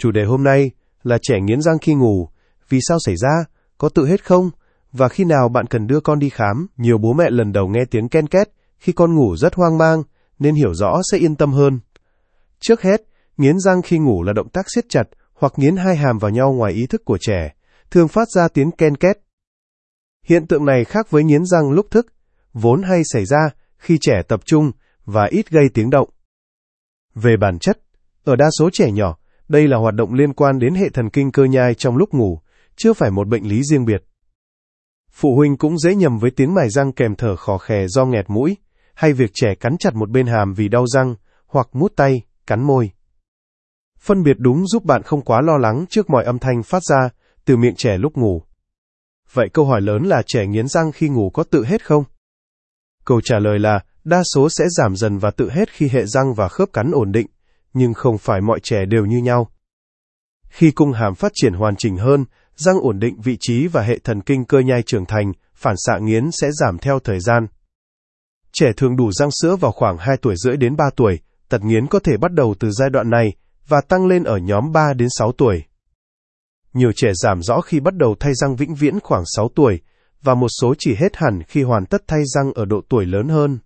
Chủ đề hôm nay là trẻ nghiến răng khi ngủ, vì sao xảy ra, có tự hết không, và khi nào bạn cần đưa con đi khám. Nhiều bố mẹ lần đầu nghe tiếng ken két khi con ngủ rất hoang mang, nên hiểu rõ sẽ yên tâm hơn. Trước hết, nghiến răng khi ngủ là động tác siết chặt hoặc nghiến hai hàm vào nhau ngoài ý thức của trẻ, thường phát ra tiếng ken két. Hiện tượng này khác với nghiến răng lúc thức, vốn hay xảy ra khi trẻ tập trung và ít gây tiếng động. Về bản chất, ở đa số trẻ nhỏ, đây là hoạt động liên quan đến hệ thần kinh cơ nhai trong lúc ngủ, chưa phải một bệnh lý riêng biệt. Phụ huynh cũng dễ nhầm với tiếng mài răng kèm thở khò khè do nghẹt mũi, hay việc trẻ cắn chặt một bên hàm vì đau răng, hoặc mút tay, cắn môi. Phân biệt đúng giúp bạn không quá lo lắng trước mọi âm thanh phát ra từ miệng trẻ lúc ngủ. Vậy câu hỏi lớn là trẻ nghiến răng khi ngủ có tự hết không? Câu trả lời là đa số sẽ giảm dần và tự hết khi hệ răng và khớp cắn ổn định, nhưng không phải mọi trẻ đều như nhau. Khi cung hàm phát triển hoàn chỉnh hơn, răng ổn định vị trí và hệ thần kinh cơ nhai trưởng thành, phản xạ nghiến sẽ giảm theo thời gian. Trẻ thường đủ răng sữa vào khoảng 2 tuổi rưỡi đến 3 tuổi, tật nghiến có thể bắt đầu từ giai đoạn này và tăng lên ở nhóm 3 đến 6 tuổi. Nhiều trẻ giảm rõ khi bắt đầu thay răng vĩnh viễn khoảng 6 tuổi, và một số chỉ hết hẳn khi hoàn tất thay răng ở độ tuổi lớn hơn.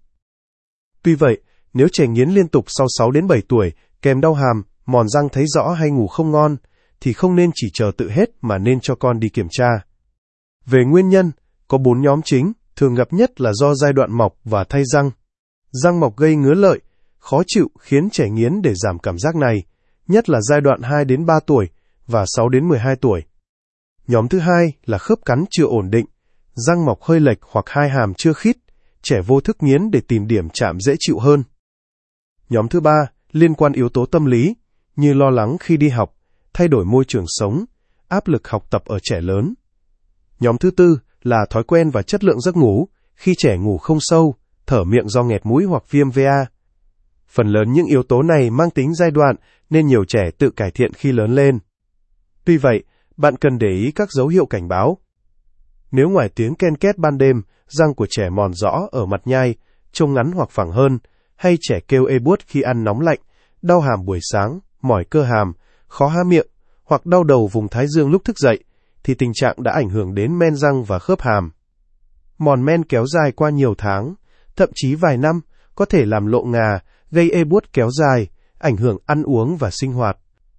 Tuy vậy, nếu trẻ nghiến liên tục sau 6 đến 7 tuổi, kèm đau hàm, mòn răng thấy rõ hay ngủ không ngon, thì không nên chỉ chờ tự hết mà nên cho con đi kiểm tra. Về nguyên nhân, có 4 nhóm chính, thường gặp nhất là do giai đoạn mọc và thay răng. Răng mọc gây ngứa lợi, khó chịu khiến trẻ nghiến để giảm cảm giác này, nhất là giai đoạn 2 đến 3 tuổi và 6 đến 12 tuổi. Nhóm thứ hai là khớp cắn chưa ổn định, răng mọc hơi lệch hoặc hai hàm chưa khít, trẻ vô thức nghiến để tìm điểm chạm dễ chịu hơn. Nhóm thứ ba liên quan yếu tố tâm lý, như lo lắng khi đi học, thay đổi môi trường sống, áp lực học tập ở trẻ lớn. Nhóm thứ tư là thói quen và chất lượng giấc ngủ, khi trẻ ngủ không sâu, thở miệng do nghẹt mũi hoặc viêm VA. Phần lớn những yếu tố này mang tính giai đoạn nên nhiều trẻ tự cải thiện khi lớn lên. Tuy vậy, bạn cần để ý các dấu hiệu cảnh báo. Nếu ngoài tiếng ken két ban đêm, răng của trẻ mòn rõ ở mặt nhai, trông ngắn hoặc phẳng hơn, hay trẻ kêu ê buốt khi ăn nóng lạnh, đau hàm buổi sáng, mỏi cơ hàm, khó há miệng, hoặc đau đầu vùng thái dương lúc thức dậy, thì tình trạng đã ảnh hưởng đến men răng và khớp hàm. Mòn men kéo dài qua nhiều tháng, thậm chí vài năm, có thể làm lộ ngà, gây ê buốt kéo dài, ảnh hưởng ăn uống và sinh hoạt.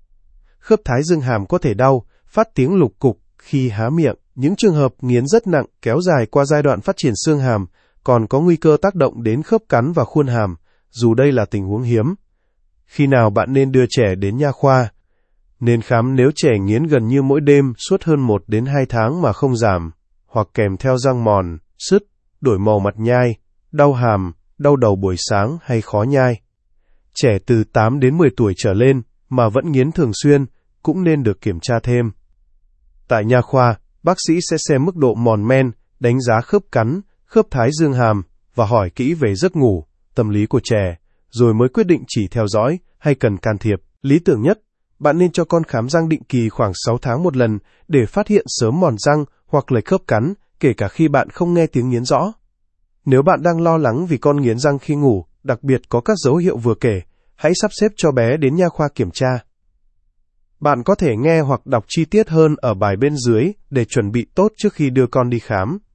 Khớp thái dương hàm có thể đau, phát tiếng lục cục khi há miệng. Những trường hợp nghiến rất nặng kéo dài qua giai đoạn phát triển xương hàm, còn có nguy cơ tác động đến khớp cắn và khuôn hàm, dù đây là tình huống hiếm. Khi nào bạn nên đưa trẻ đến nha khoa? Nên khám nếu trẻ nghiến gần như mỗi đêm suốt hơn 1 đến 2 tháng mà không giảm, hoặc kèm theo răng mòn, sứt, đổi màu mặt nhai, đau hàm, đau đầu buổi sáng hay khó nhai. Trẻ từ 8 đến 10 tuổi trở lên mà vẫn nghiến thường xuyên cũng nên được kiểm tra thêm. Tại nha khoa, bác sĩ sẽ xem mức độ mòn men, đánh giá khớp cắn, khớp thái dương hàm và hỏi kỹ về giấc ngủ, tâm lý của trẻ, rồi mới quyết định chỉ theo dõi hay cần can thiệp. Lý tưởng nhất, bạn nên cho con khám răng định kỳ khoảng 6 tháng một lần để phát hiện sớm mòn răng hoặc lệch khớp cắn, kể cả khi bạn không nghe tiếng nghiến rõ. Nếu bạn đang lo lắng vì con nghiến răng khi ngủ, đặc biệt có các dấu hiệu vừa kể, hãy sắp xếp cho bé đến nha khoa kiểm tra. Bạn có thể nghe hoặc đọc chi tiết hơn ở bài bên dưới để chuẩn bị tốt trước khi đưa con đi khám.